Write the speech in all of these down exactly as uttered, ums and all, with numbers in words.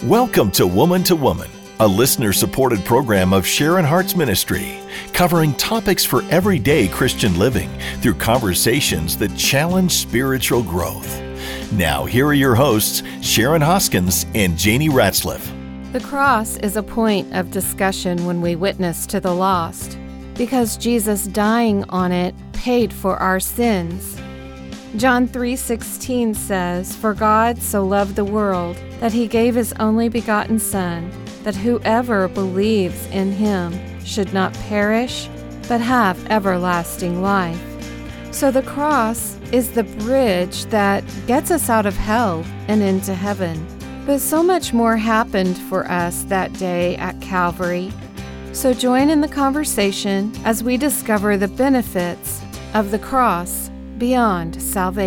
Welcome to Woman to Woman, a listener-supported program of Sharon Hart's ministry, covering topics for everyday Christian living through conversations that challenge spiritual growth. Now, here are your hosts, Sharon Hoskins and Janie Ratzliff. The cross is a point of discussion when we witness to the lost, because Jesus dying on it paid for our sins. John three sixteen says, "For God so loved the world that he gave his only begotten Son, that whoever believes in him should not perish, but have everlasting life." So the cross is the bridge that gets us out of hell and into heaven. But so much more happened for us that day at Calvary. So join in the conversation as we discover the benefits of the cross beyond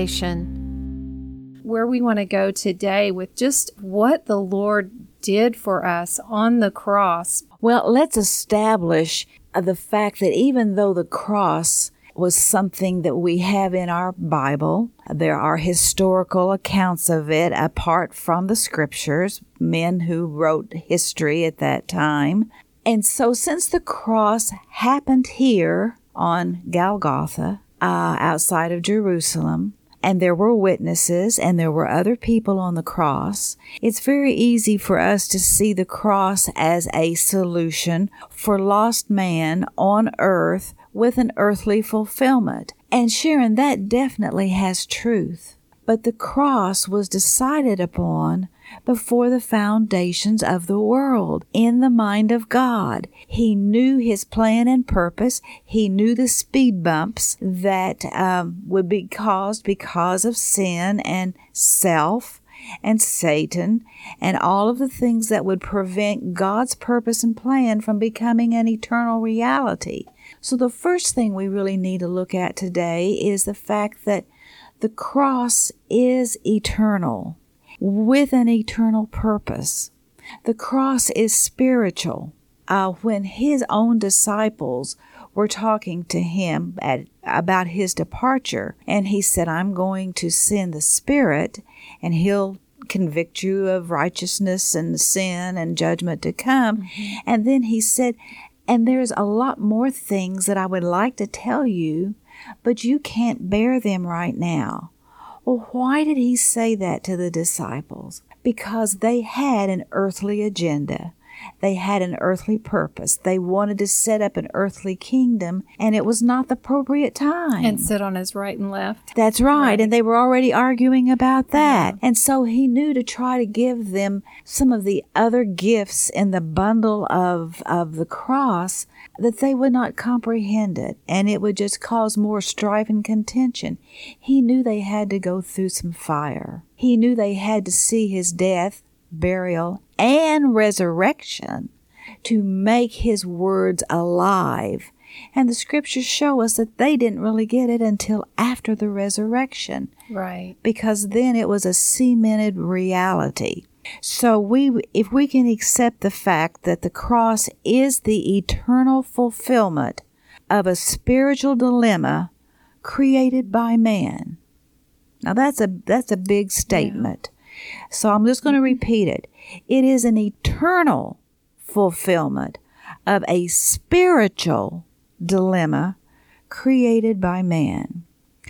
salvation. Where we want to go today with just what the Lord did for us on the cross. Well, let's establish the fact that even though the cross was something that we have in our Bible, there are historical accounts of it apart from the scriptures, men who wrote history at that time. And so since the cross happened here on Golgotha, uh, outside of Jerusalem, and there were witnesses and there were other people on the cross, it's very easy for us to see the cross as a solution for lost man on earth with an earthly fulfillment. And Sharon, that definitely has truth. But the cross was decided upon before the foundations of the world, in the mind of God. He knew his plan and purpose. He knew the speed bumps that um, would be caused because of sin and self and Satan and all of the things that would prevent God's purpose and plan from becoming an eternal reality. So the first thing we really need to look at today is the fact that the cross is eternal, with an eternal purpose. The cross is spiritual. Uh, when his own disciples were talking to him at, about his departure, and he said, "I'm going to send the Spirit, and he'll convict you of righteousness and sin and judgment to come." Mm-hmm. And then he said, "And there's a lot more things that I would like to tell you, but you can't bear them right now." Well, why did he say that to the disciples? Because they had an earthly agenda. They had an earthly purpose. They wanted to set up an earthly kingdom, and it was not the appropriate time. And sit on his right and left. That's right, right. And they were already arguing about that. Yeah. And so he knew to try to give them some of the other gifts in the bundle of, of the cross that they would not comprehend it, and it would just cause more strife and contention. He knew they had to go through some fire. He knew they had to see his death, burial, and resurrection to make his words alive. And the scriptures show us that they didn't really get it until after the resurrection. Right. Because then it was a cemented reality. So we, if we can accept the fact that the cross is the eternal fulfillment of a spiritual dilemma created by man. Now that's a that's a big statement. Yeah. So I'm just going to repeat it. It is an eternal fulfillment of a spiritual dilemma created by man.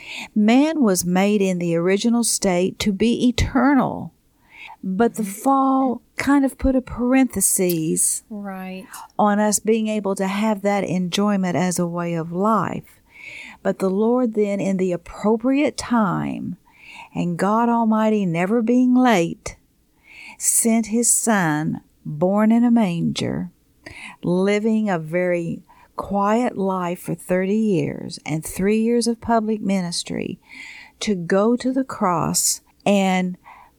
Man was made in the original state to be eternal. But the fall kind of put a parenthesis right. on us being able to have that enjoyment as a way of life. But the Lord then, in the appropriate time, and God Almighty never being late, sent his Son, born in a manger, living a very quiet life for thirty years and three years of public ministry, to go to the cross and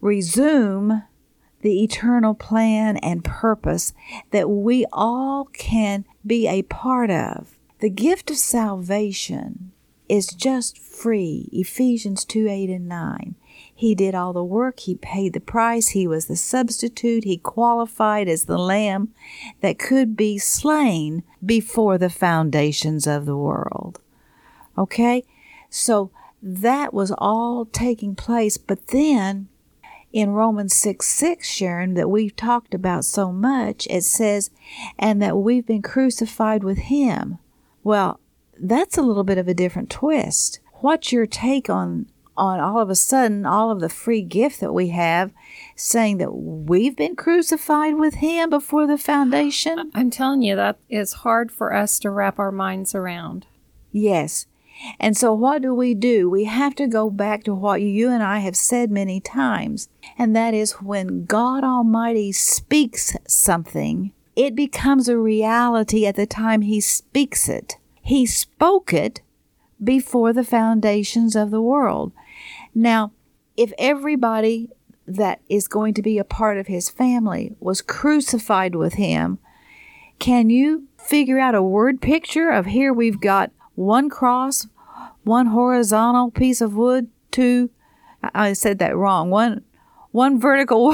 resume the eternal plan and purpose that we all can be a part of. The gift of salvation is just free. Ephesians two, eight, and nine. He did all the work. He paid the price. He was the substitute. He qualified as the lamb that could be slain before the foundations of the world. Okay? So that was all taking place. But then in Romans six six, Sharon, that we've talked about so much, it says, and that we've been crucified with him. Well, that's a little bit of a different twist. What's your take on, on all of a sudden, all of the free gift that we have, saying that we've been crucified with him before the foundation? I'm telling you, that is hard for us to wrap our minds around. Yes. And so what do we do? We have to go back to what you and I have said many times, and that is when God Almighty speaks something, it becomes a reality at the time he speaks it. He spoke it before the foundations of the world. Now, if everybody that is going to be a part of his family was crucified with him, can you figure out a word picture of here we've got one cross, one horizontal piece of wood, two, I said that wrong, one one vertical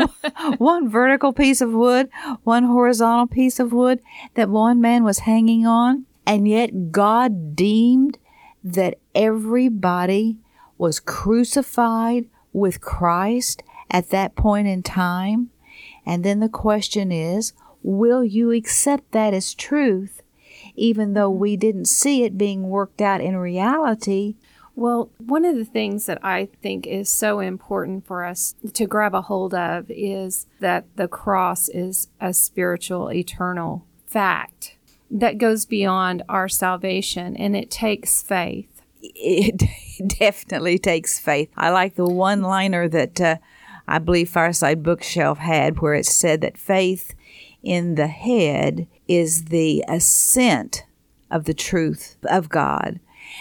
one vertical piece of wood, one horizontal piece of wood that one man was hanging on, and yet God deemed that everybody was crucified with Christ at that point in time. And then the question is, will you accept that as truth, even though we didn't see it being worked out in reality? Well, one of the things that I think is so important for us to grab a hold of is that the cross is a spiritual, eternal fact that goes beyond our salvation, and it takes faith. It definitely takes faith. I like the one-liner that uh, I believe Fireside Bookshelf had, where it said that faith in the head is the assent of the truth of God,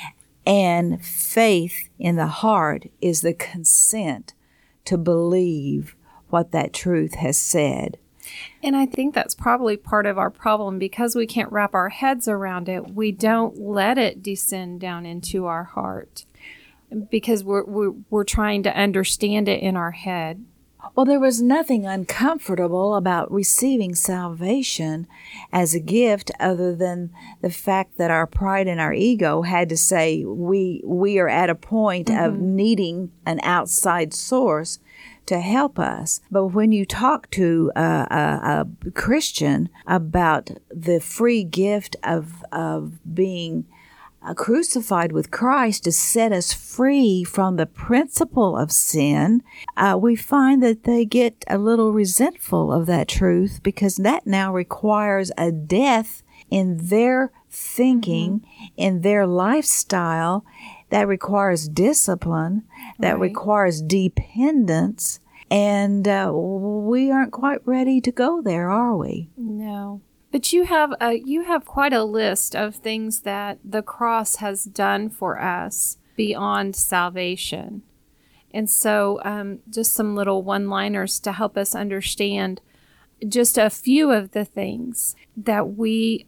and faith in the heart is the consent to believe what that truth has said. And I think that's probably part of our problem, because we can't wrap our heads around it. We don't let it descend down into our heart because we're we're, we're trying to understand it in our head. Well, there was nothing uncomfortable about receiving salvation as a gift other than the fact that our pride and our ego had to say we we are at a point mm-hmm. of needing an outside source to help us. But when you talk to a, a, a Christian about the free gift of of being crucified with Christ to set us free from the principle of sin, uh, we find that they get a little resentful of that truth, because that now requires a death in their thinking, mm-hmm. in their lifestyle. That requires discipline, that right. requires dependence, and uh, we aren't quite ready to go there, are we? No. But you have a, you have quite a list of things that the cross has done for us beyond salvation. And so um, just some little one-liners to help us understand just a few of the things that we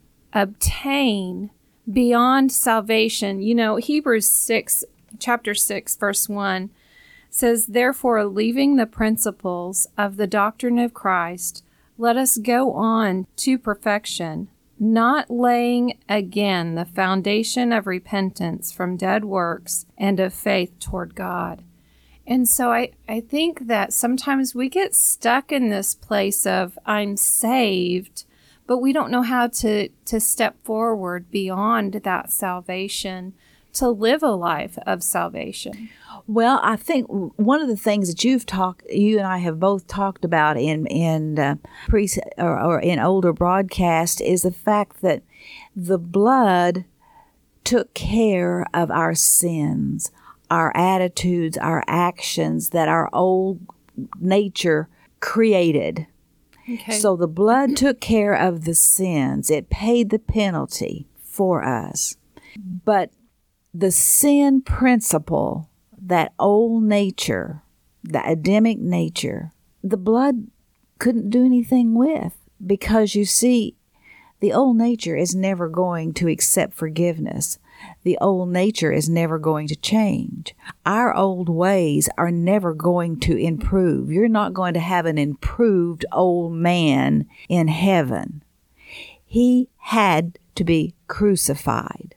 obtain beyond salvation. You know, Hebrews six, chapter six, verse one says, "Therefore, leaving the principles of the doctrine of Christ, let us go on to perfection, not laying again the foundation of repentance from dead works and of faith toward God." And so I, I think that sometimes we get stuck in this place of I'm saved, but we don't know how to, to step forward beyond that salvation to live a life of salvation. Well, I think one of the things that you've talked, you and I have both talked about in in uh, pre or, or in older broadcasts, is the fact that the blood took care of our sins, our attitudes, our actions that our old nature created. Okay. So the blood took care of the sins. It paid the penalty for us. But the sin principle, that old nature, the Adamic nature, the blood couldn't do anything with, because you see, the old nature is never going to accept forgiveness. The old nature is never going to change. Our old ways are never going to improve. You're not going to have an improved old man in heaven. He had to be crucified.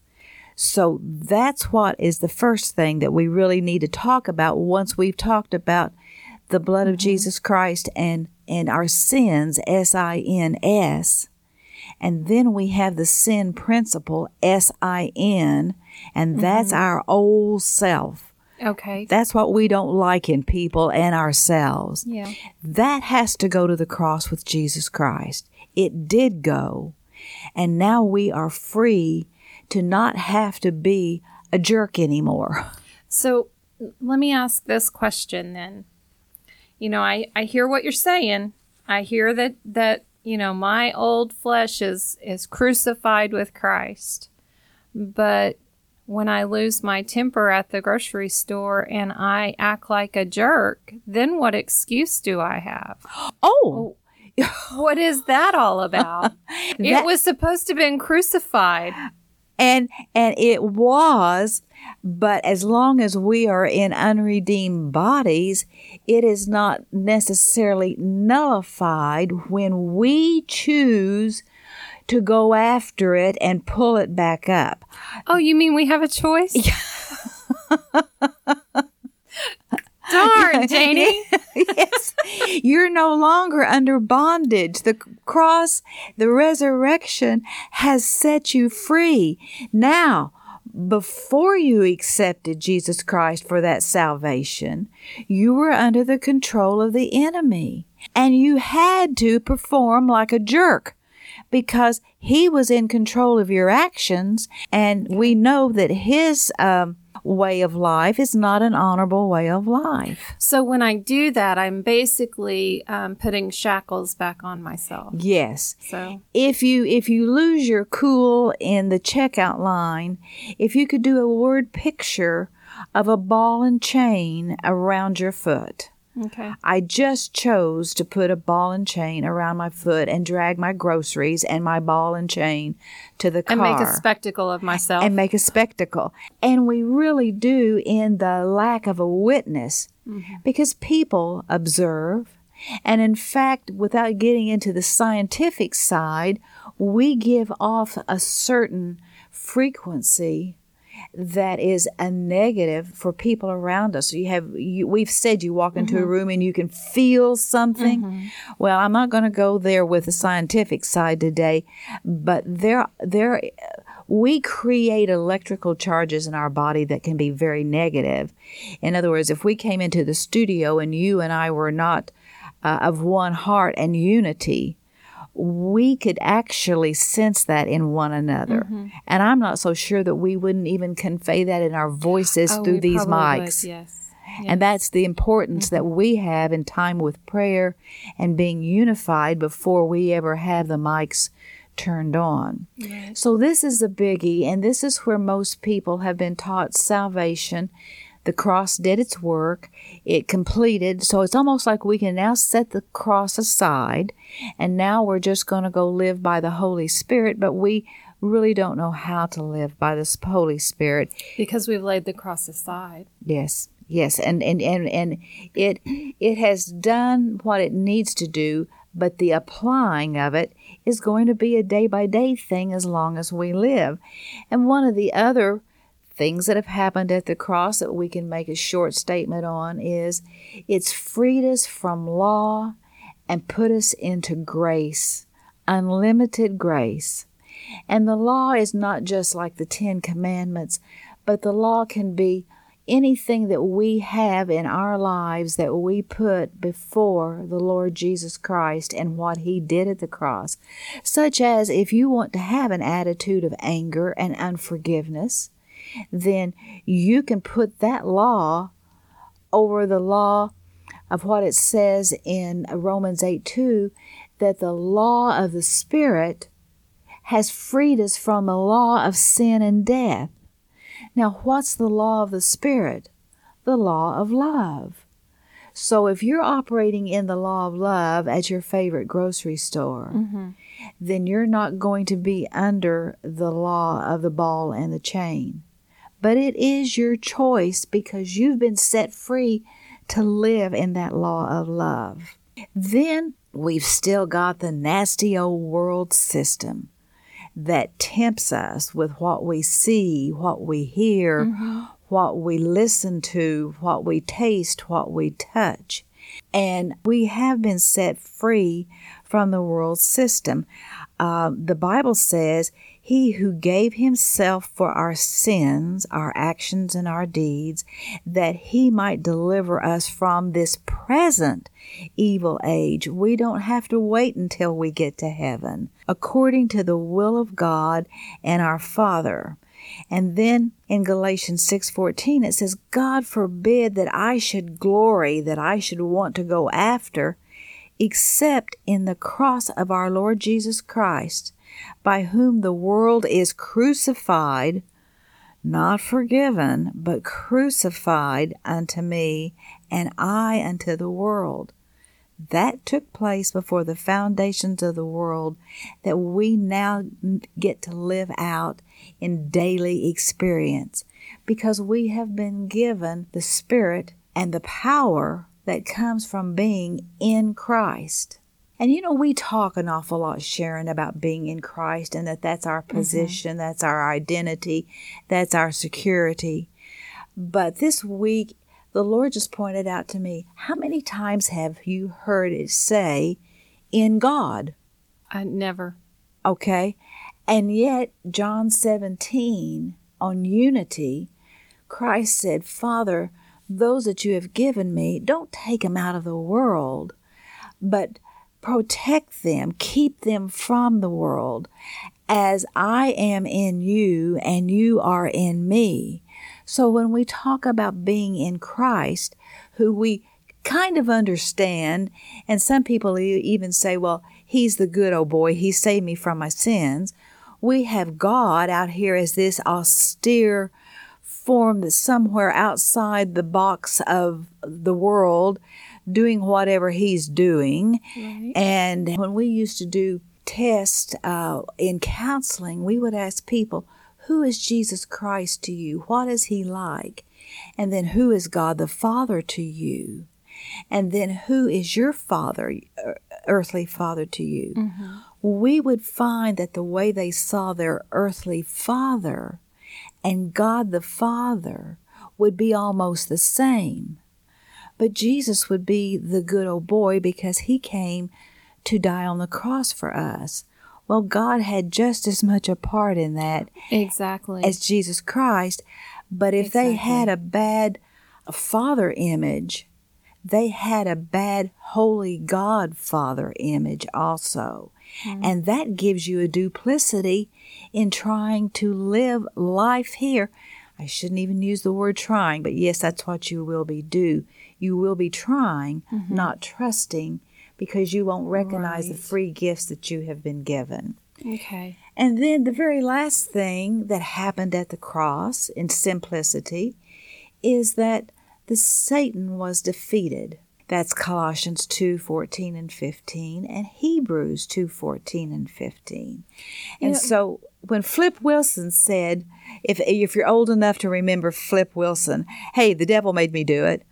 So that's what is the first thing that we really need to talk about once we've talked about the blood Mm-hmm. of Jesus Christ and, and our sins, S I N S. And then we have the sin principle, S I N, and that's Mm-hmm. our old self. Okay. That's what we don't like in people and ourselves. Yeah. That has to go to the cross with Jesus Christ. It did go. And now we are free to not have to be a jerk anymore. So let me ask this question then. You know, I, I hear what you're saying. I hear that, that, you know, my old flesh is, is crucified with Christ. But when I lose my temper at the grocery store and I act like a jerk, then what excuse do I have? Oh, What is that all about? That- It was supposed to have been crucified. and and it was, but as long as we are in unredeemed bodies, it is not necessarily nullified when we choose to go after it and pull it back up. Oh, you mean we have a choice? Darn, Janie. Yes, you're no longer under bondage. The cross, the resurrection has set you free. Now, before you accepted Jesus Christ for that salvation, you were under the control of the enemy, and you had to perform like a jerk because he was in control of your actions, and we know that his um, way of life is not an honorable way of life. So when I do that, I'm basically um, putting shackles back on myself. Yes. So If you if you lose your cool in the checkout line, if you could do a word picture of a ball and chain around your foot. okay, I just chose to put a ball and chain around my foot and drag my groceries and my ball and chain to the car. and make a spectacle of myself. And make a spectacle. And we really do in the lack of a witness because people observe. And in fact, without getting into the scientific side, we give off a certain frequency that is a negative for people around us. You have, you, we've said you walk into a room and you can feel something. Well, I'm not going to go there with the scientific side today, but there, there, we create electrical charges in our body that can be very negative. In other words, if we came into the studio and you and I were not uh, of one heart and unity, we could actually sense that in one another. And I'm not so sure that we wouldn't even convey that in our voices Oh, through we these probably mics. would, yes. And that's the importance that we have in time with prayer and being unified before we ever have the mics turned on. Right. So this is a biggie, and this is where most people have been taught salvation. The cross did its work. It completed. So it's almost like we can now set the cross aside, and now we're just going to go live by the Holy Spirit, but we really don't know how to live by the Holy Spirit. Because we've laid the cross aside. Yes, yes, and and, and, and it it has done what it needs to do, but the applying of it is going to be a day-by-day thing as long as we live. And one of the other things that have happened at the cross that we can make a short statement on is it's freed us from law and put us into grace, unlimited grace. And the law is not just like the Ten Commandments, but the law can be anything that we have in our lives that we put before the Lord Jesus Christ and what He did at the cross. Such as if you want to have an attitude of anger and unforgiveness, then you can put that law over the law of what it says in Romans eight two, that the law of the Spirit has freed us from the law of sin and death. Now, what's the law of the Spirit? The law of love. So if you're operating in the law of love at your favorite grocery store, Mm-hmm. then you're not going to be under the law of the ball and the chain. But it is your choice because you've been set free to live in that law of love. Then we've still got the nasty old world system that tempts us with what we see, what we hear, Mm-hmm. what we listen to, what we taste, what we touch. And we have been set free from the world system. Uh, the Bible says, He who gave Himself for our sins, our actions and our deeds, that He might deliver us from this present evil age. We don't have to wait until we get to heaven, according to the will of God and our Father. And then in Galatians six fourteen, it says, God forbid that I should glory, that I should want to go after, except in the cross of our Lord Jesus Christ, by whom the world is crucified, not forgiven, but crucified unto me, and I unto the world. That took place before the foundations of the world, that we now get to live out in daily experience, because we have been given the Spirit and the power that comes from being in Christ. And you know, we talk an awful lot, Sharon, about being in Christ, and that that's our position, mm-hmm. that's our identity, that's our security. But this week, the Lord just pointed out to me, how many times have you heard it say, in God? I never. Okay. And yet, John seventeen, on unity, Christ said, Father, those that you have given me, don't take them out of the world, but protect them, keep them from the world, as I am in you and you are in me. So when we talk about being in Christ, who we kind of understand, and some people even say, well, He's the good old boy, He saved me from my sins. We have God out here as this austere form that's somewhere outside the box of the world, doing whatever He's doing. Right. And when we used to do tests uh, in counseling, we would ask people, who is Jesus Christ to you? What is He like? And then who is God the Father to you? And then who is your father, earthly father to you? Mm-hmm. We would find that the way they saw their earthly father and God the Father would be almost the same. But Jesus would be the good old boy because He came to die on the cross for us. Well, God had just as much a part in that exactly as Jesus Christ. But if exactly. they had a bad father image, they had a bad holy God Father image also. Mm-hmm. And that gives you a duplicity in trying to live life here. I shouldn't even use the word trying, but yes, that's what you will be do. You will be trying, mm-hmm. not trusting, because you won't recognize right. the free gifts that you have been given. Okay. And then the very last thing that happened at the cross, in simplicity, is that the Satan was defeated. That's Colossians two fourteen and fifteen, and Hebrews two fourteen and fifteen. And yeah. so when Flip Wilson said, if if you're old enough to remember Flip Wilson, hey, the devil made me do it.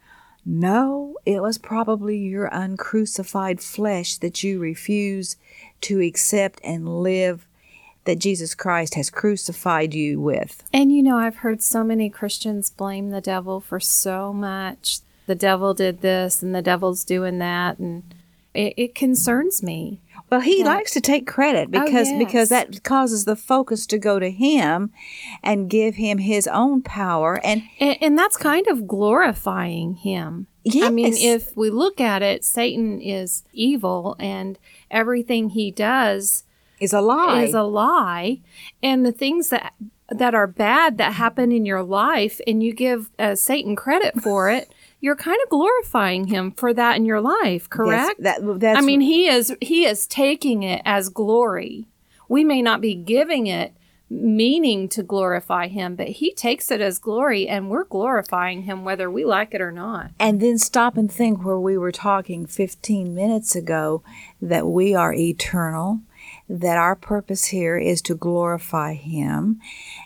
No, it was probably your uncrucified flesh that you refuse to accept and live, that Jesus Christ has crucified you with. And you know, I've heard so many Christians blame the devil for so much. The devil did this and the devil's doing that, and it, it concerns me. Well, he that, likes to take credit because, oh, yes. because that causes the focus to go to him and give him his own power. And, and, and that's kind of glorifying him. Yes. I mean, if we look at it, Satan is evil and everything he does is a lie. Is a lie. And the things that that are bad that happen in your life, and you give uh, Satan credit for it, you're kind of glorifying him for that in your life, correct? Yes, that, that's I mean, he is he is taking it as glory. We may not be giving it meaning to glorify him, but he takes it as glory, and we're glorifying him whether we like it or not. And then stop and think where we were talking fifteen minutes ago, that we are eternal, that our purpose here is to glorify him.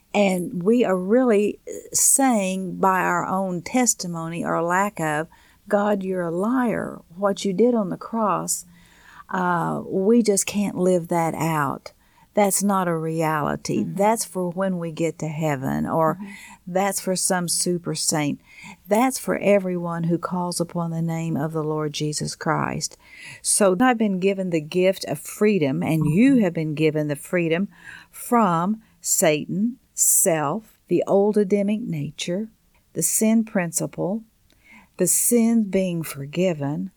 And we are really saying by our own testimony or lack of, God, you're a liar. What you did on the cross, uh, we just can't live that out. that's not a reality. Mm-hmm. That's for when we get to heaven, or mm-hmm. that's for some super saint. That's for everyone who calls upon the name of the Lord Jesus Christ. So I've been given the gift of freedom, and you have been given the freedom from Satan, self, the old Adamic nature, the sin principle, the sin being forgiven.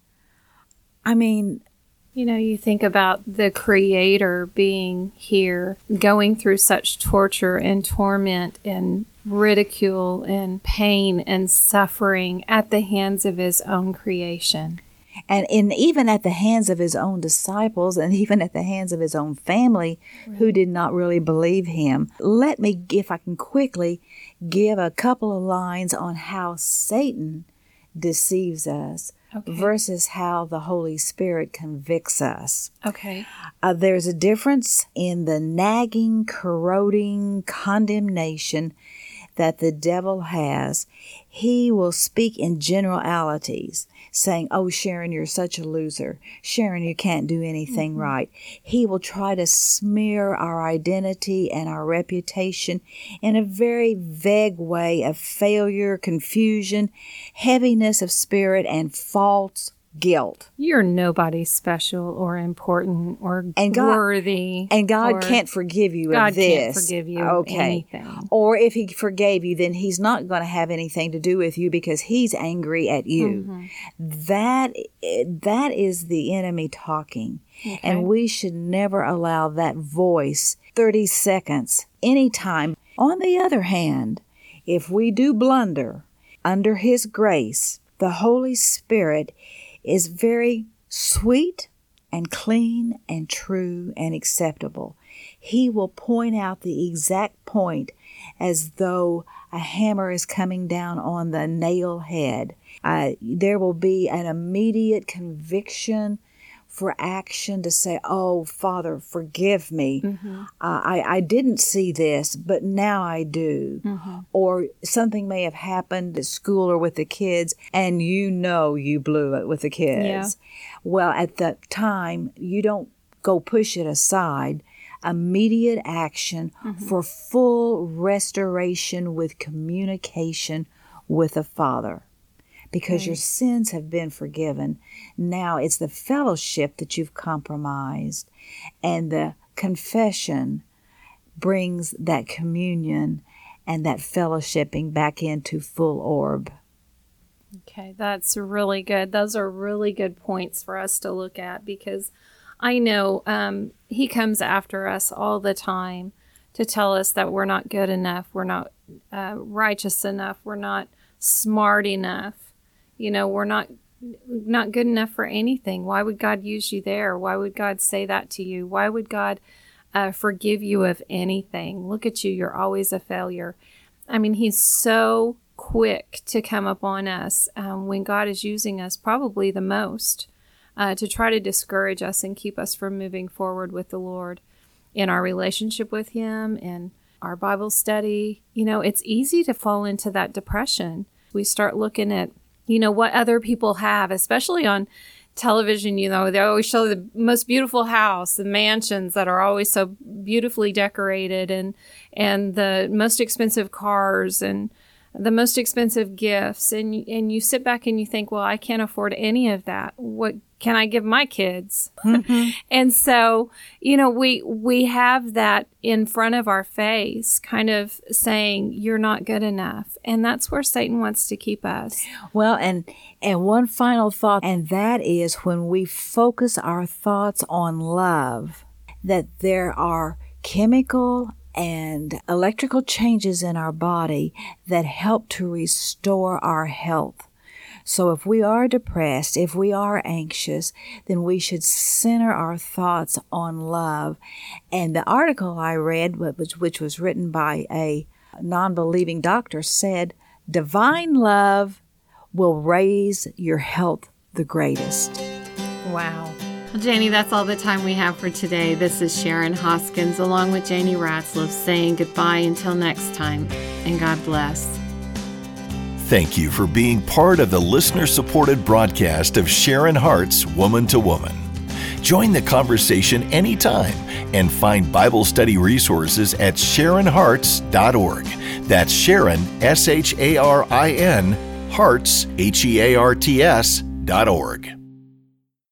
I mean, you know, you think about the Creator being here, going through such torture and torment and ridicule and pain and suffering at the hands of His own creation. And in even at the hands of His own disciples, and even at the hands of His own family, right, who did not really believe Him. Let me, if I can quickly, give a couple of lines on how Satan deceives us. Okay. Versus how the Holy Spirit convicts us. Okay. Uh, there's a difference in the nagging, corroding condemnation that the devil has. He will speak in generalities, saying, oh, Sharon, you're such a loser. Sharon, you can't do anything mm-hmm. right. He will try to smear our identity and our reputation in a very vague way of failure, confusion, heaviness of spirit, and false guilt. You're nobody special or important or and God, worthy. And God can't forgive you God of this. God can't forgive you okay. anything. Or if He forgave you, then He's not going to have anything to do with you because He's angry at you. Mm-hmm. That that is the enemy talking. Okay. And we should never allow that voice thirty seconds, anytime. On the other hand, if we do blunder under His grace, the Holy Spirit is very sweet and clean and true and acceptable. He will point out the exact point as though a hammer is coming down on the nail head. Uh, there will be an immediate conviction for action to say, oh, Father, forgive me. Mm-hmm. Uh, I, I didn't see this, but now I do. Mm-hmm. Or something may have happened at school or with the kids, and you know you blew it with the kids. Yeah. Well, at the time, you don't go push it aside. Immediate action mm-hmm. for full restoration with communication with the Father. Because right. your sins have been forgiven. Now it's the fellowship that you've compromised. And the confession brings that communion and that fellowshipping back into full orb. Okay, that's really good. Those are really good points for us to look at, because I know um, He comes after us all the time to tell us that we're not good enough, we're not uh, righteous enough, we're not smart enough. You know, we're not not good enough for anything. Why would God use you there? Why would God say that to you? Why would God uh, forgive you of anything? Look at you. You're always a failure. I mean, He's so quick to come upon us um, when God is using us probably the most uh, to try to discourage us and keep us from moving forward with the Lord in our relationship with Him and our Bible study. You know, it's easy to fall into that depression. We start looking at you know, what other people have, especially on television. You know, they always show the most beautiful house, the mansions that are always so beautifully decorated, and and the most expensive cars and the most expensive gifts. And, and you sit back and you think, well, I can't afford any of that. What can I give my kids? Mm-hmm. And so, you know, we we have that in front of our face, kind of saying, you're not good enough. And that's where Satan wants to keep us. Well, and and one final thought, and that is when we focus our thoughts on love, that there are chemical and electrical changes in our body that help to restore our health. So if we are depressed, if we are anxious, then we should center our thoughts on love. And the article I read, which, which was written by a non-believing doctor, said, divine love will raise your health the greatest. Wow. Well, Janie, that's all the time we have for today. This is Sharon Hoskins along with Janie Ratzlaff saying goodbye until next time, and God bless. Thank you for being part of the listener-supported broadcast of Sharon Hart's Woman to Woman. Join the conversation anytime and find Bible study resources at sharon harts dot org. That's Sharon, S H A R I N, Harts, H E A R T S, dot org.